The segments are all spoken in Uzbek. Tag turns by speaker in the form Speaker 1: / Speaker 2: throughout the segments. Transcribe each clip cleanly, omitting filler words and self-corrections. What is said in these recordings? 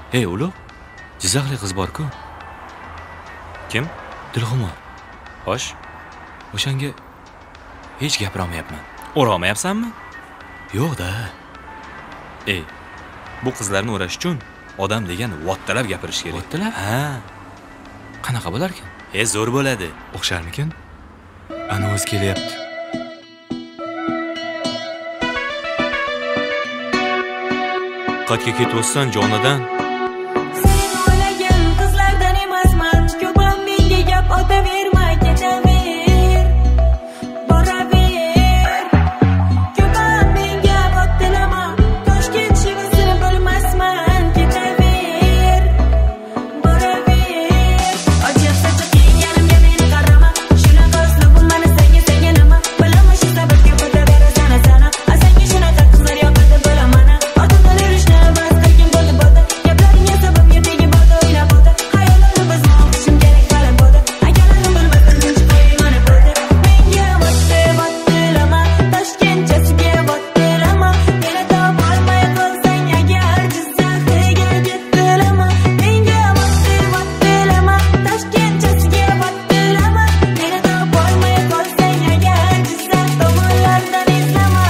Speaker 1: Ey ulug', Jizzaxlik qiz bor-ku.
Speaker 2: Kim?
Speaker 1: Dilxumor.
Speaker 2: Xo'sh,
Speaker 1: O'shanga hech gapirolmayapman.
Speaker 2: o'rolmayapsanmi?
Speaker 1: Yo'q-da.
Speaker 2: Ey, bu qizlarni o'rash uchun odam degan vattalab gapirish kerak.
Speaker 1: Vattalab?
Speaker 2: Ha.
Speaker 1: Qanaqa bo'lar ekan?
Speaker 2: Zo'r bo'ladi.
Speaker 1: O'xsharmikin? Ana o'zi kelyapti.
Speaker 2: Qatga ketayotsan jonadan.
Speaker 3: Sen o'ylagan qizlardan emasman, ko'pam menga gap otaverma, ketaver, boraver. Ko'pam menga botilama, Toshkent shivisini bilmasman, ketaver, boraver. Ochiq sachiq kiyganimga meni qarama, shunaqa uslubim mani senga nima? Bilaman shu sababga o'taverasan sana. Senga shunaqa qizlar yoqadi bilaman. Ortiqdan yurishni bas qilgin bo'ldi bo'ldi. Gaplaringga sabab yerdagi bo'ldi o'ylab bo'ldi. Xayollarni bizma o'qishim kerak qilib bo'ldi. Akalarim bilmasdan tinch qo'yman bo'ldi. Menga vattilama, Toshkentchasiga vattilama. Meni topolmay qolsang agar Jizzaxiga kettilama. Menga vattilama, Toshkentchasiga vattilama. Meni topolmay qolsang agar Jizzax tomonlardan izlama.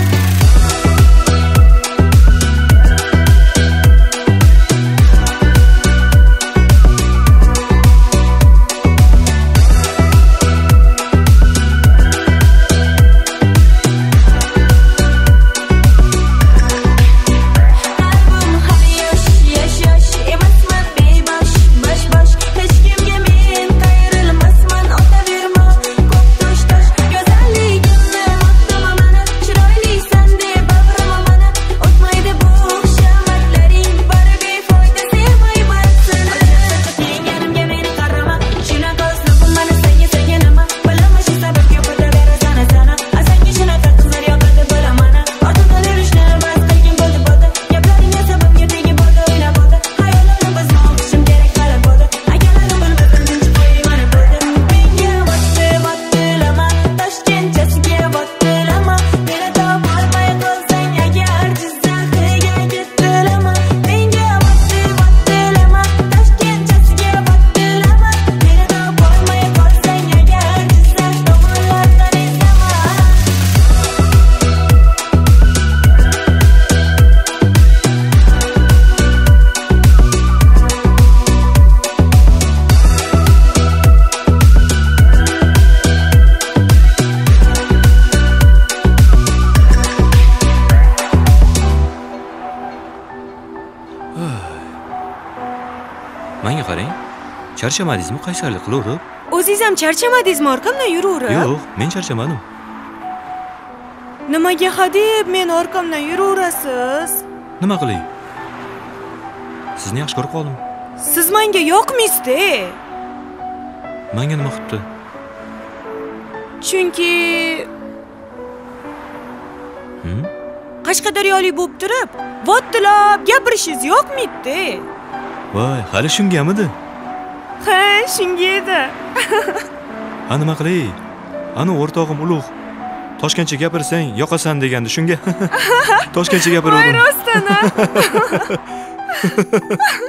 Speaker 3: Qalbim hali yosh, emasman bebash, bosh. Hech kimga men qayrilmasman, otaverma, ko'p tosh. Go'zalligimni maqtama mani, chiroylisan deb bavrama mani. O'tmaydi bu xushomadlaring, bari befoyda sevmayman seni. Kiyganimga meni qarama, shunaqa uslubim mani senga nima? Bilaman shu sababga o'taverasan sana. Senga shunaqa qizlar yoqadi bilaman. Ortiqdan yurishni bas qilgin bo'ldi bo'ldi. Gaplaringga sabab yerdagi bo'ldi o'ylab bo'ldi. Xayollarni bizma o'qishim kerak qilib bo'ldi. Akalarim bilmasdan tinch qo'yman bo'ldi. Menga vattilama, Toshkentchasiga vattilama. Meni topolmay qolsang agar Jizzaxiga kettilama. Menga vattilama, Toshkentchasiga vattilama. Meni topolmay qolsang agar Jizzax tomonlardan izlama.
Speaker 2: Menga qarang. Charchamadingizmi qaysarlik qilaverib?
Speaker 4: O'zingiz ham charchamadingizmi orqamdan yuraverib?
Speaker 2: Yo'q, men charchamadim.
Speaker 4: Nimaga hadeb men orqamdan yuraverasiz?
Speaker 2: Nima qilay? Sizni yaxshi ko'rib qoldim.
Speaker 4: Siz menga yoqmaysiz-da.
Speaker 2: Menga nima qilibdi?
Speaker 4: Chunki Qashqadaryolik bo'lib turib, vattilab gapirishingiz yoqmaydi-da.
Speaker 2: Voy, hali shungamidi?
Speaker 4: Ha, shunga edi.
Speaker 2: Ha, nima qilay? Ana o'rtog'im ulug'. Toshkentcha gapirsang, yoqasan degandi shunga. Toshkentcha gapiraverdim.
Speaker 4: Voy rostana.